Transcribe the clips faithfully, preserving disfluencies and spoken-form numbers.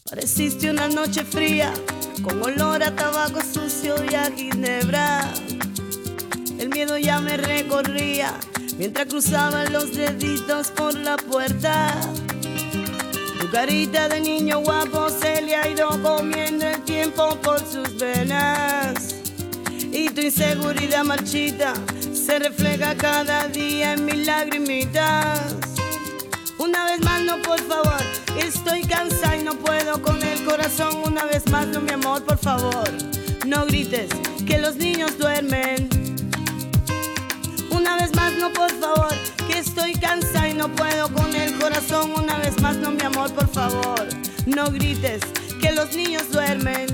Pareciste una noche fría, con olor a tabaco sucio y a ginebra. El miedo ya me recorría, mientras cruzaba los deditos por la puerta. Tu carita de niño guapo se le ha ido comiendo el tiempo por sus venas. Y tu inseguridad marchita se refleja cada día en mis lagrimitas. Una vez más no, por favor, estoy cansada y no puedo con el corazón. Una vez más no, mi amor, por favor, no grites que los niños duermen. Una vez más no, por favor, que estoy cansada y no puedo con el corazón. Una vez más no, mi amor, por favor, no grites que los niños duermen.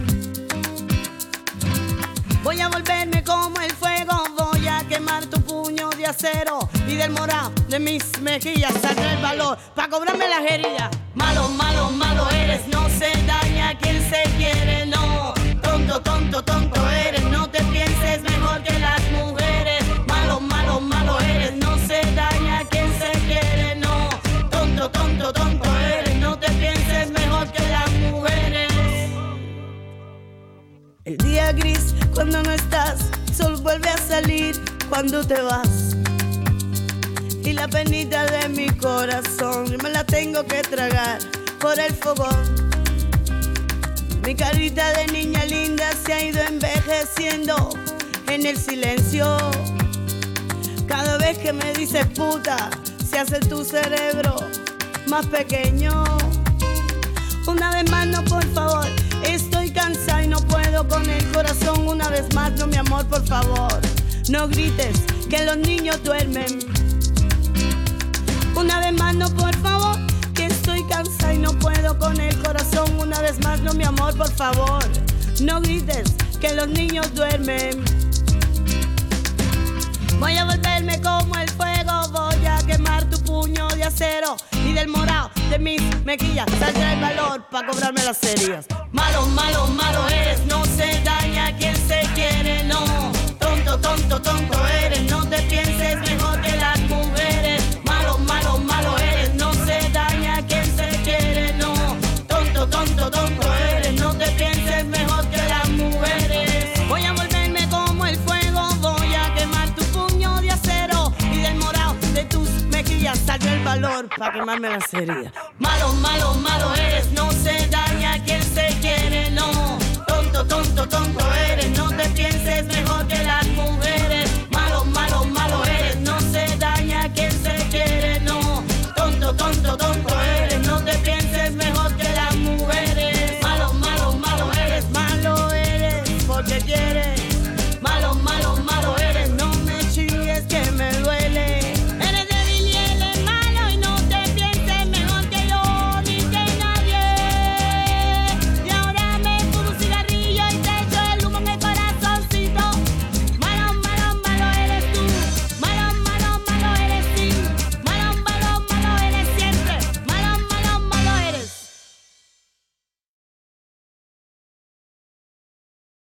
Voy a volverme como el fuego, voy a quemar tu puño de acero, y del morado de mis mejillas saldrá el valor pa' cobrarme las heridas. Malo, malo, malo eres, no se daña quien se quiere, no. Tonto, tonto, tonto eres, no te pienses mejor que las mujeres. Malo, malo, malo eres, no se daña quien se quiere, no. Tonto, tonto, tonto eres, no te pienses mejor que las mujeres. El día gris cuando no estás, sol vuelve a salir cuando te vas. Y la penita de mi corazón me la tengo que tragar por el fogón. Mi carita de niña linda se ha ido envejeciendo en el silencio. Cada vez que me dices puta, se hace tu cerebro más pequeño. Una vez más no, por favor, estoy cansada y no puedo con el corazón. Una vez más no, mi amor, por favor, no grites que los niños duermen. Una vez más no, por favor, que estoy cansada y no puedo con el corazón. Una vez más no, mi amor, por favor, no grites que los niños duermen. Voy a volverme como el fuego, voy a quemar tu puño de acero, y del morado de mis mejillas saldrá el valor pa' cobrarme las heridas. Malo, malo, malo eres, no se daña quien se quiere, no. Tonto, tonto, tonto eres, no te pienses mejor que las mujeres. Malo, malo, malo eres, no se daña quien se quiere, no. Tonto, tonto, tonto eres, no te pienses mejor que las mujeres. Voy a volverme como el fuego, voy a quemar tu puño de acero, y del morado de tus mejillas saldrá el valor pa' quemarme las heridas. Malo, malo, malo eres, no se daña quien se quiere, no. Tonto, tonto, tonto eres, no